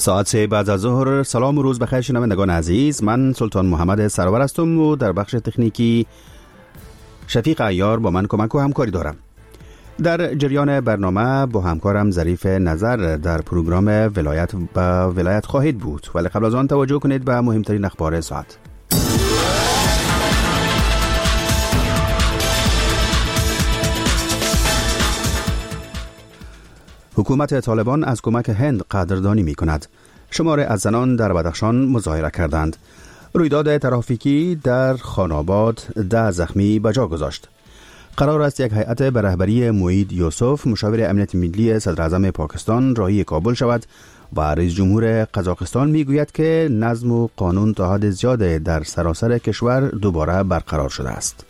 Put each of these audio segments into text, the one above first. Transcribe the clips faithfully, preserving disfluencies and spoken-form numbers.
ساعت سه بعد از ظهر. سلام و روز بخیر شنوندگان عزیز، من سلطان محمد سرور هستم و در بخش تکنیکی شفیق عیار با من کمک و همکاری دارم. در جریان برنامه با همکارم ظریف نظر در پروگرام ولایت با ولایت خواهید بود، ولی قبل از آن توجه کنید به مهمترین اخبار ساعت. حکومت طالبان از کمک هند قدردانی می کند. شمار از زنان در بدخشان مظاهره کردند. رویداد ترافیکی در خاناباد ده زخمی به جا گذاشت. قرار است یک هیئت به رهبری موید یوسف مشاور امنیت ملی صدر اعظم پاکستان راهی کابل شود و رئیس جمهور قزاقستان می گوید که نظم و قانون تا حد زیاد در سراسر کشور دوباره برقرار شده است.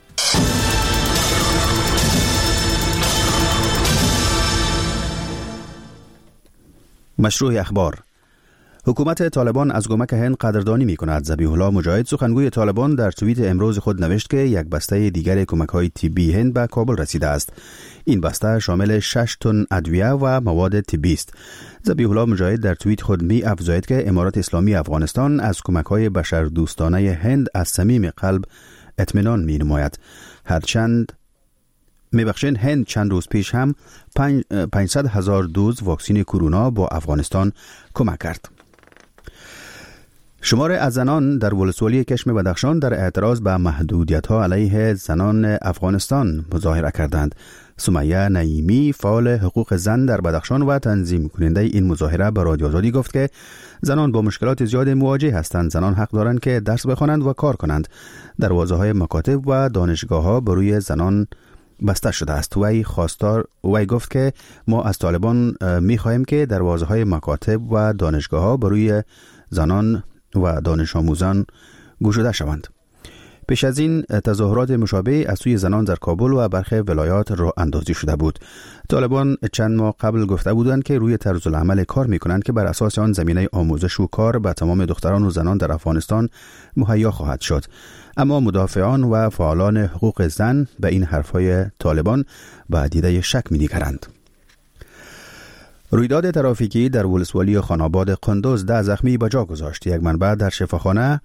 مشروع اخبار. حکومت طالبان از کمک هند قدردانی می کند. ذبیح الله مجاهد سخنگوی طالبان در توییت امروز خود نوشت که یک بسته دیگر کمک‌های طبی هند به کابل رسیده است. این بسته شامل شش تن ادویه و مواد طبی است. ذبیح الله مجاهد در توییت خود می افزاید که امارات اسلامی افغانستان از کمک‌های بشردوستانه هند از صمیم قلب اطمینان می نماید. هرچند میبخشین هند چند روز پیش هم پانصد هزار دوز واکسن کرونا با افغانستان کمک کرد. شمار از زنان در ولسوالی کشم بدخشان در اعتراض به محدودیت‌ها علیه زنان افغانستان مظاهره کردند. سمیه نعیمی فعال حقوق زن در بدخشان و تنظیم کننده این مظاهره به رادیو آزادی گفت که زنان با مشکلات زیاد مواجه هستند. زنان حق دارند که درس بخوانند و کار کنند. دروازه‌های مکاتب و دانشگاه‌ها بر روی زنان بسته شده است. وی خواستار وی گفت که ما از طالبان می خواهیم که دروازه های مکاتب و دانشگاه ها بروی زنان و دانش آموزان گشوده شوند. پیش از این تظاهرات مشابه از سوی زنان در کابل و برخی ولایات راه اندازی شده بود. طالبان چند ماه قبل گفته بودند که روی طرز العمل کار می کنند که بر اساس آن زمینه آموزش و کار به تمام دختران و زنان در افغانستان مهیا خواهد شد. اما مدافعان و فعالان حقوق زن به این حرفهای طالبان با دیده شک می‌نگرند. رویداد ترافیکی در ولسوالی خاناباد قندوز ده زخمی به جا گذاشت. یک منبع در شفاخانه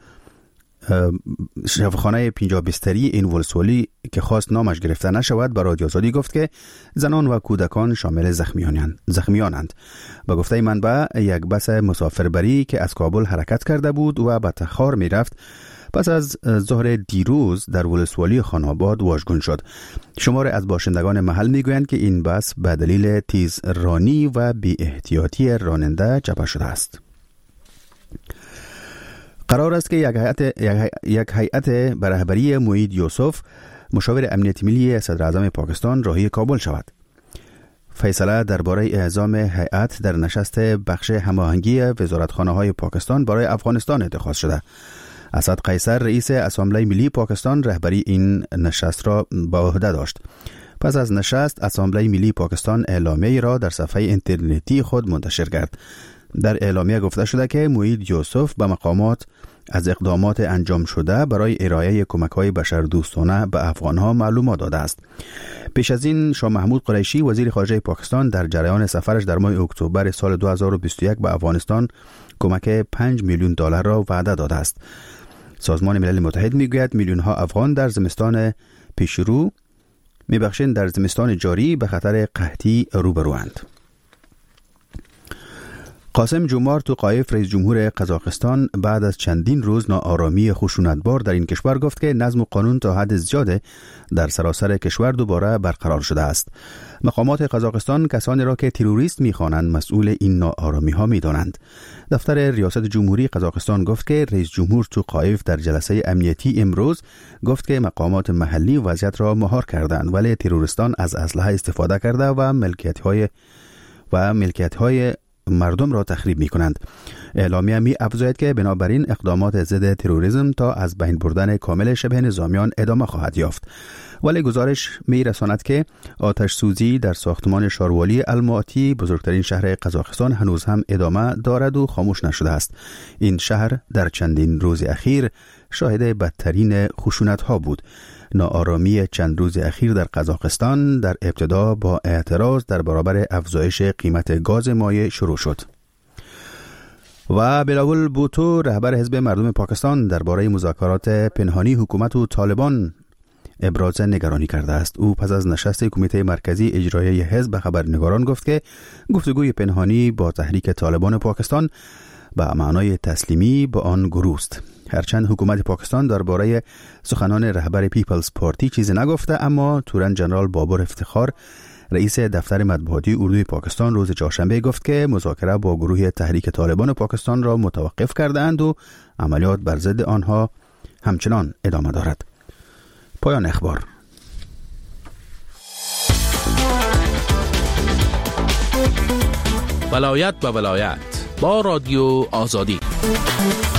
شفاخانه پنجاه بستری این ولسوالی که خواست نامش گرفته نشود به رادیو آزادی گفت که زنان و کودکان شامل زخمیانند. زخمیانند. به گفته منبع یک بس مسافربری که از کابل حرکت کرده بود و به تخار می رفت پس از ظهر دیروز در ولسوالی خاناباد واژگون شد. شمار از باشندگان محل میگویند که این بس به دلیل تیز رانی و بی احتیاطی راننده چپه شده است. قرار است که یک هیئت یک هیئت به رهبری موید یوسف مشاور امنیت ملی صدر اعظم پاکستان راهی کابل شود. فیصله درباره اعزام هیئت در نشست بخش هماهنگی وزارتخانه‌های پاکستان برای افغانستان اتخاذ شده. اسد قیصر رئیس اسامبله ملی پاکستان رهبری این نشست را به عهده داشت. پس از نشست اسامبله ملی پاکستان اعلامیه را در صفحه اینترنتی خود منتشر کرد. در اعلامیه گفته شده که موید یوسف به مقامات از اقدامات انجام شده برای ارائه کمک‌های بشردوستانه به افغان‌ها معلومات داده است. پیش از این شاه محمود قریشی وزیر خارجه پاکستان در جریان سفرش در ماه اکتبر سال دو هزار و بیست و یک به افغانستان کمک پنج میلیون دلار را وعده داده است. سازمان ملل متحد میگوید میلیون ها افغان در زمستان پیشرو میبخشند در زمستان جاری به خطر قحطی روبروند. قاسم جمعه توقایف رئیس جمهور قزاقستان بعد از چندین روز ناآرامی خشونتبار در این کشور گفت که نظم و قانون تا حد زیاد در سراسر کشور دوباره برقرار شده است. مقامات قزاقستان کسانی را که تروریست می‌خوانند مسئول این ناآرامی‌ها می‌دانند. دفتر ریاست جمهوری قزاقستان گفت که رئیس جمهور توقایف در جلسه امنیتی امروز گفت که مقامات محلی وضعیت را مهار کردند ولی تروریستان از اسلحه استفاده کرده و ملکیت‌های و ملکیت‌های مردم را تخریب می کنند. اعلامیه می افزاید که بنابراین اقدامات ضد تروریسم تا از بین بردن کامل شبه نظامیان ادامه خواهد یافت. ولی گزارش می رساند که آتش سوزی در ساختمان شاروالی الماتی بزرگترین شهر قزاقستان هنوز هم ادامه دارد و خاموش نشده است. این شهر در چندین روز اخیر شاهد بدترین خشونت ها بود. ناآرامی چند روز اخیر در قزاقستان در ابتدا با اعتراض در برابر افزایش قیمت گاز مایع شروع شد. و بلاول بوتو رهبر حزب مردم پاکستان درباره مذاکرات پنهانی حکومت و طالبان ابراز نگرانی کرده است. او پس از نشست کمیته مرکزی اجرایی حزب به خبرنگاران گفت که گفتگوی پنهانی با تحریک طالبان پاکستان به معنای تسلیمی به آن گروه است. هرچند حکومت پاکستان درباره سخنان رهبر پیپلز پارتی چیزی نگفته، اما تورن جنرال بابر افتخار رئیس دفتر مطبوعاتی اردوی پاکستان روز چهارشنبه گفت که مذاکره با گروه تحریک طالبان پاکستان را متوقف کرده اند و عملیات بر ضد آنها همچنان ادامه دارد. پایان اخبار. ولایت به ولایت با رادیو آزادی.